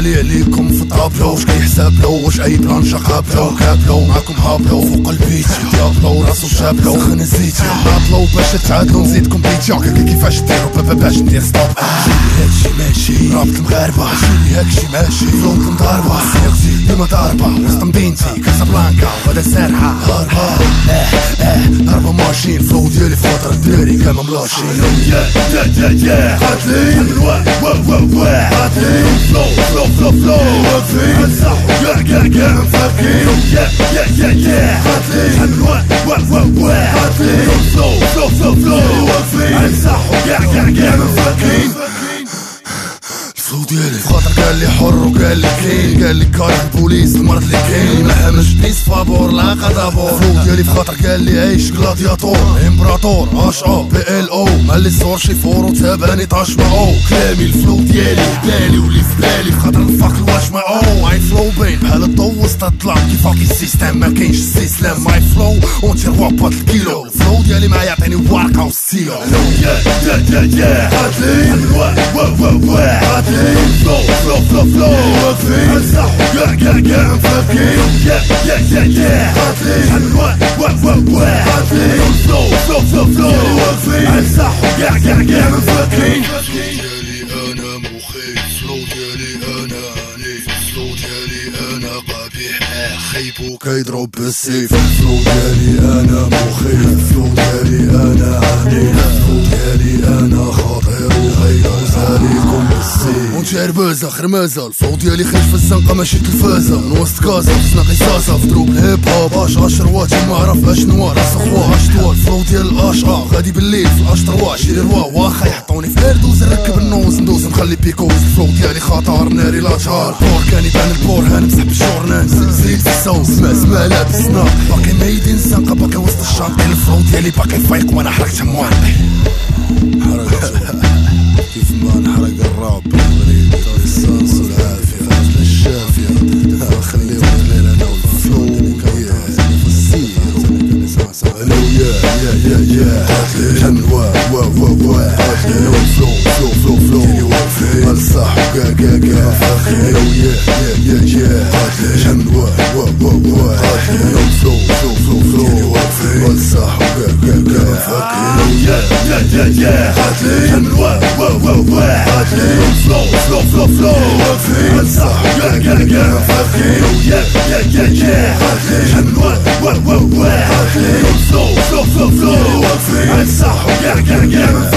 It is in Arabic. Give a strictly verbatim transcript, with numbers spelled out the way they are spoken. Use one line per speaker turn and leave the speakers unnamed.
غالي عليكم في الطابلو، واش كيحساب له واش اي بلانشا قابلو كابلو معاكم هابلو فوق البيت ديابلو راسو شابلو سخن الزيت عاطلو باش تعادلو نزيدكم بيتيا كيفاش ديرو بابا باش ندير ستوب هاكشي ماشي رابط المغاربة شيلي هاكشي ماشي فلوت المضاربة سيغتي ديما ضاربة وسط مدينتي كازابلانكا وهذا سارحة هاربة اه اه ضربة ماشين فلو ديالي في خاطر الدراري كاما ملاشين يا يا يا يا قاتلين من واحد واحد واحد قاتلين فلو فلو فلو فلو واقفين نصحو كاع كاع كاع مفكين يا يا يا يا قاتلين من واحد واحد واحد قاتلين فلو فلو فلو فلو واقفين نصحو كاع كاع كاع مفكين الفلو ديالي خاطر قال لي حر وقال لي كلين قال لي كاره البوليس المرض اللي كاين ما همش بيس فابور لا قدابور الفلو ديالي خاطر قال لي عيش غلادياتور امبراطور اش او بي ال او مالي صور شي فور وتاباني طاش ما او كلامي الفلو ديالي بالي ولي في بالي خاطر الفاك الواش ما او اي فلو بين بحال الضو وسط الظلام كيفاك السيستم ما كاينش السيسلام ماي فلو اونتي روا الكيلو الفلو ديالي ما يعطيني ورقه وستيلو يا يا يا يا قاتلين واحد واحد واحد فلو فلو فلو فلو واقفين نصحو كاع كاع كاع مفكين يا يا يا يا قاتلين واحد واحد واحد قاتلين فلو فلو فلو فلو واقفين نصحو كاع كاع كاع مفكين ديالي انا مخيف فلو ديالي انا عنيف فلو ديالي انا قبيح خيبو كيضرب بالسيف فلو ديالي انا مخيف فلو ديالي انا عنيف فلو ديالي انا خطير وغيوز عليكم بالسيف وانت عربازة خرمازة الفلو ديالي خرج في الزنقة ماشي تلفازة من وسط كازا في سناقي صاصة في دروب الهيب هوب اش اشروات ما عرف اشنوا راس اخوة اش طوال الفلو ديال الاش اه غادي بالليل في الاش تروا شيري روا واخا يحطوني في اردوز نركب النوز ندوز نخلي بيكوز الفلو ديالي خطر ناري لا تهار بور كان يبان البور هانمسح بالجورنان زيد في الصوت سمع سمع لابس ناق باقي مايدين الزنقة باقي وسط الشانطين الفلو ديالي باقي فايق وانا حركت موانطي كيف ما نحرق الراب بالغريب السانس والعافية فازل الشافية خليهم الليل انا والفلو في السير الو يا يا يا يا جن وا وا وا وا فلو فلو فلو فلو الصح كا كا كا الو يا يا يا يا جن وا وا وا وا فلو فلو فلو فلو الصح كا كا كا يا يا يا يا جن وا وا وا وا فلو فلو فلو فلو الصح كا كا كا يا يا يا يا جن وا وا وا وا فلو فلو فلو فلو الصح كا كا كا